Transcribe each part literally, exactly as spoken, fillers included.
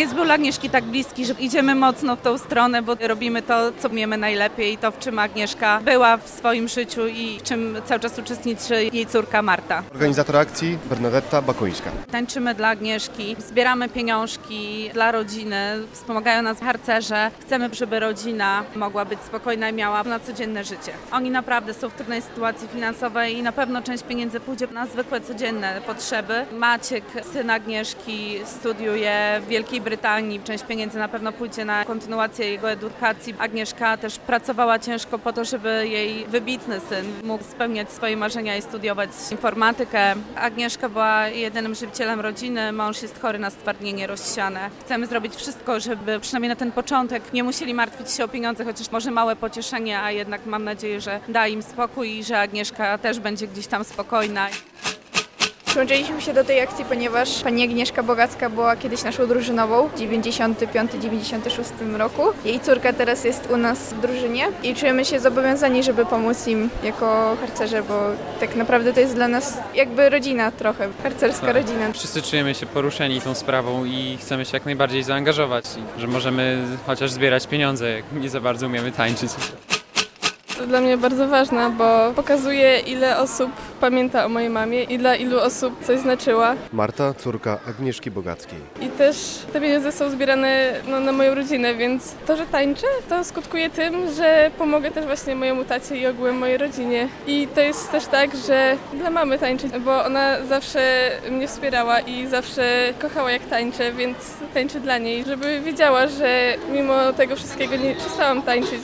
taniec był dla Agnieszki tak bliski, że idziemy mocno w tą stronę, bo robimy to, co umiemy najlepiej i to, w czym Agnieszka była w swoim życiu i w czym cały czas uczestniczy jej córka Marta. Organizator akcji Bernadetta Bakońska. Tańczymy dla Agnieszki, zbieramy pieniążki dla rodziny, wspomagają nas harcerze. Chcemy, żeby rodzina mogła być spokojna i miała na codzienne życie. Oni naprawdę są w trudnej sytuacji finansowej i na pewno część pieniędzy pójdzie na zwykłe, codzienne potrzeby. Maciek, syn Agnieszki, studiuje w Wielkiej Brytanii. Część pieniędzy na pewno pójdzie na kontynuację jego edukacji. Agnieszka też pracowała ciężko po to, żeby jej wybitny syn mógł spełniać swoje marzenia i studiować informatykę. Agnieszka była jedynym żywicielem rodziny, mąż jest chory na stwardnienie rozsiane. Chcemy zrobić wszystko, żeby przynajmniej na ten początek nie musieli martwić się o pieniądze, chociaż może małe pocieszenie, a jednak mam nadzieję, że da im spokój i że Agnieszka też będzie gdzieś tam spokojna. Przyłączyliśmy się do tej akcji, ponieważ pani Agnieszka Bogacka była kiedyś naszą drużynową w dziewięćdziesiątym piątym dziewięćdziesiątym szóstym roku. Jej córka teraz jest u nas w drużynie i czujemy się zobowiązani, żeby pomóc im jako harcerze, bo tak naprawdę to jest dla nas jakby rodzina trochę, harcerska tak. rodzina. Wszyscy czujemy się poruszeni tą sprawą i chcemy się jak najbardziej zaangażować, że możemy chociaż zbierać pieniądze, jak nie za bardzo umiemy tańczyć. To dla mnie bardzo ważne, bo pokazuje, ile osób pamięta o mojej mamie i dla ilu osób coś znaczyła. Marta, córka Agnieszki Bogackiej. I też te pieniądze są zbierane no, na moją rodzinę, więc to, że tańczę, to skutkuje tym, że pomogę też właśnie mojemu tacie i ogółem mojej rodzinie. I to jest też tak, że dla mamy tańczę, bo ona zawsze mnie wspierała i zawsze kochała jak tańczę, więc tańczę dla niej, żeby wiedziała, że mimo tego wszystkiego nie przestałam tańczyć.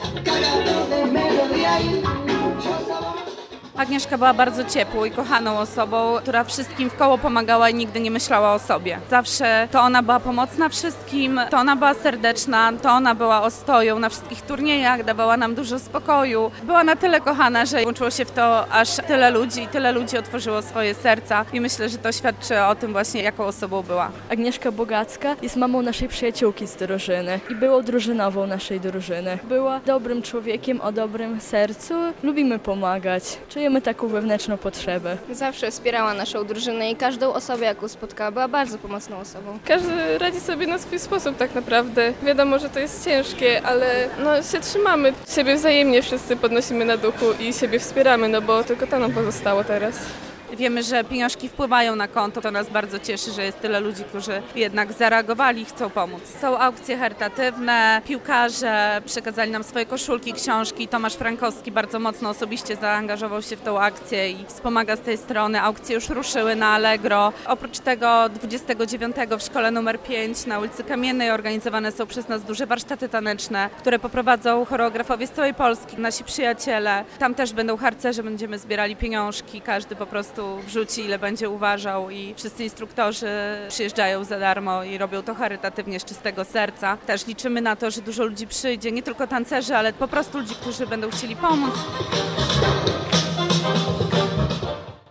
Agnieszka była bardzo ciepłą i kochaną osobą, która wszystkim w koło pomagała i nigdy nie myślała o sobie. Zawsze to ona była pomocna wszystkim, to ona była serdeczna, to ona była ostoją na wszystkich turniejach, dawała nam dużo spokoju. Była na tyle kochana, że łączyło się w to aż tyle ludzi, tyle ludzi otworzyło swoje serca i myślę, że to świadczy o tym właśnie, jaką osobą była. Agnieszka Bogacka jest mamą naszej przyjaciółki z drużyny i była drużynową naszej drużyny. Była dobrym człowiekiem o dobrym sercu, lubimy pomagać. Czujemy taką wewnętrzną potrzebę. Zawsze wspierała naszą drużynę i każdą osobę, jaką spotkała, była bardzo pomocną osobą. Każdy radzi sobie na swój sposób tak naprawdę. Wiadomo, że to jest ciężkie, ale no, się trzymamy. Siebie wzajemnie wszyscy podnosimy na duchu i siebie wspieramy, no bo tylko to nam pozostało teraz. Wiemy, że pieniążki wpływają na konto, to nas bardzo cieszy, że jest tyle ludzi, którzy jednak zareagowali i chcą pomóc. Są aukcje charytatywne, piłkarze przekazali nam swoje koszulki, książki. Tomasz Frankowski bardzo mocno osobiście zaangażował się w tą akcję i wspomaga z tej strony. Aukcje już ruszyły na Allegro. Oprócz tego dwudziestego dziewiątego w szkole numer pięć na ulicy Kamiennej organizowane są przez nas duże warsztaty taneczne, które poprowadzą choreografowie z całej Polski, nasi przyjaciele. Tam też będą harcerze, będziemy zbierali pieniążki, każdy po prostu wrzuci, ile będzie uważał i wszyscy instruktorzy przyjeżdżają za darmo i robią to charytatywnie z czystego serca. Też liczymy na to, że dużo ludzi przyjdzie, nie tylko tancerzy, ale po prostu ludzi, którzy będą chcieli pomóc.